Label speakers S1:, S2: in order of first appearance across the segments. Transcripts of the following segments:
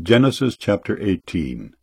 S1: Genesis chapter 18.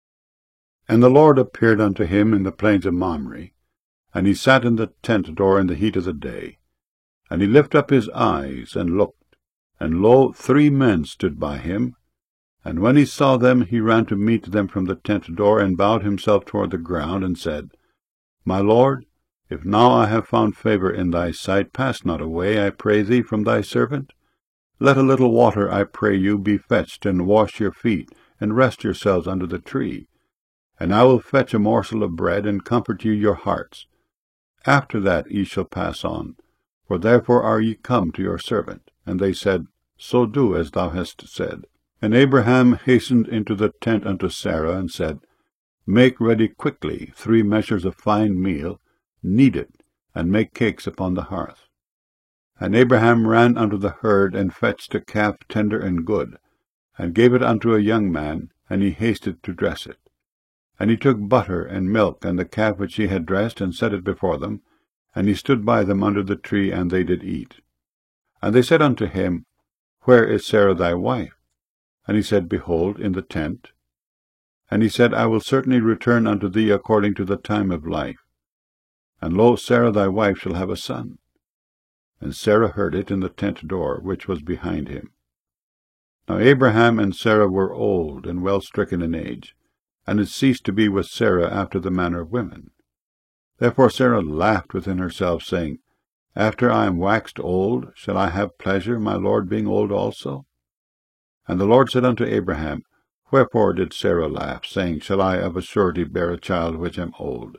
S1: And the Lord appeared unto him in the plains of Mamre, and he sat in the tent door in the heat of the day. And he lifted up his eyes, and looked, and lo, 3 men stood by him. And when he saw them, he ran to meet them from the tent door, and bowed himself toward the ground, and said, My Lord, if now I have found favor in thy sight, pass not away, I pray thee, from thy servant. Let a little water, I pray you, be fetched, and wash your feet, and rest yourselves under the tree. And I will fetch a morsel of bread, and comfort you your hearts. After that ye shall pass on, for therefore are ye come to your servant. And they said, So do as thou hast said. And Abraham hastened into the tent unto Sarah, and said, Make ready quickly 3 measures of fine meal, knead it, and make cakes upon the hearth. And Abraham ran unto the herd, and fetched a calf tender and good, and gave it unto a young man, and he hasted to dress it. And he took butter and milk, and the calf which he had dressed, and set it before them. And he stood by them under the tree, and they did eat. And they said unto him, Where is Sarah thy wife? And he said, Behold, in the tent. And he said, I will certainly return unto thee according to the time of life. And lo, Sarah thy wife shall have a son. And Sarah heard it in the tent door, which was behind him. Now Abraham and Sarah were old, and well stricken in age, and it ceased to be with Sarah after the manner of women. Therefore Sarah laughed within herself, saying, After I am waxed old, shall I have pleasure, my Lord being old also? And the Lord said unto Abraham, Wherefore did Sarah laugh, saying, Shall I of a surety bear a child which am old?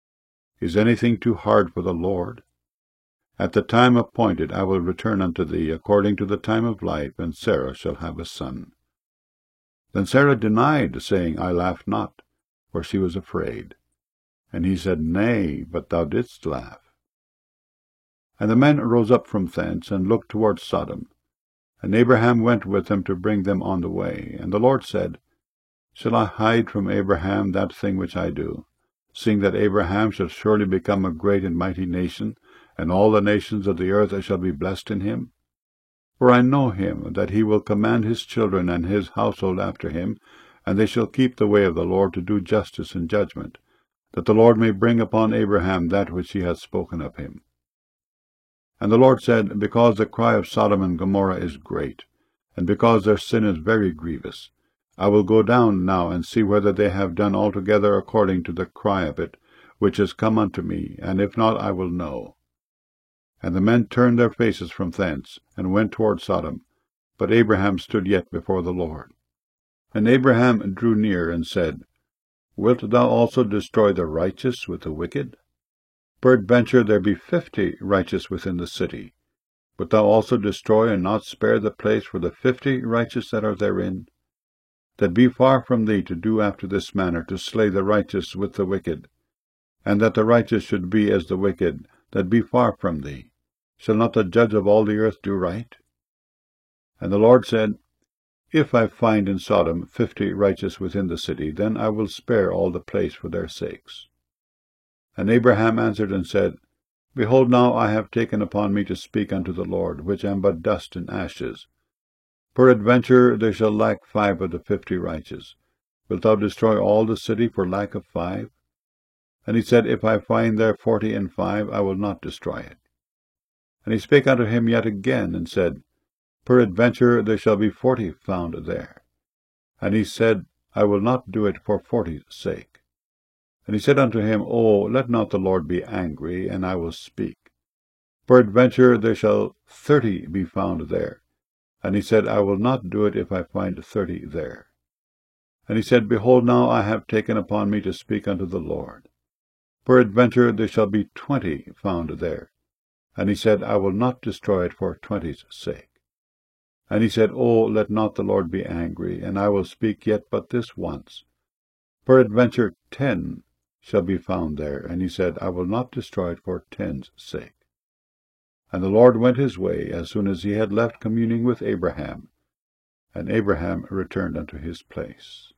S1: Is anything too hard for the Lord? At the time appointed I will return unto thee according to the time of life, and Sarah shall have a son. Then Sarah denied, saying, I laughed not, for she was afraid. And he said, Nay, but thou didst laugh. And the men rose up from thence, and looked toward Sodom. And Abraham went with them to bring them on the way. And the Lord said, Shall I hide from Abraham that thing which I do, seeing that Abraham shall surely become a great and mighty nation, and all the nations of the earth shall be blessed in him? For I know him, that he will command his children and his household after him, and they shall keep the way of the Lord to do justice and judgment, that the Lord may bring upon Abraham that which he hath spoken of him. And the Lord said, Because the cry of Sodom and Gomorrah is great, and because their sin is very grievous, I will go down now and see whether they have done altogether according to the cry of it, which is come unto me, and if not, I will know. And the men turned their faces from thence, and went toward Sodom. But Abraham stood yet before the Lord. And Abraham drew near, and said, Wilt thou also destroy the righteous with the wicked? Peradventure there be 50 righteous within the city. Wilt thou also destroy and not spare the place for the 50 righteous that are therein? That be far from thee to do after this manner, to slay the righteous with the wicked, and that the righteous should be as the wicked, that be far from thee. Shall not the judge of all the earth do right? And the Lord said, If I find in Sodom 50 righteous within the city, then I will spare all the place for their sakes. And Abraham answered and said, Behold, now I have taken upon me to speak unto the Lord, which am but dust and ashes. Peradventure there shall lack 5 of the 50 righteous. Wilt thou destroy all the city for lack of 5? And he said, If I find there 40 and 5, I will not destroy it. And he spake unto him yet again, and said, Peradventure there shall be 40 found there. And he said, I will not do it for 40's sake. And he said unto him, O, let not the Lord be angry, and I will speak. Peradventure there shall 30 be found there. And he said, I will not do it if I find 30 there. And he said, Behold, now I have taken upon me to speak unto the Lord. Peradventure there shall be 20 found there. And he said, I will not destroy it for 20's sake. And he said, O, let not the Lord be angry, and I will speak yet but this once. Peradventure 10 shall be found there. And he said, I will not destroy it for 10's sake. And the Lord went his way as soon as he had left communing with Abraham. And Abraham returned unto his place.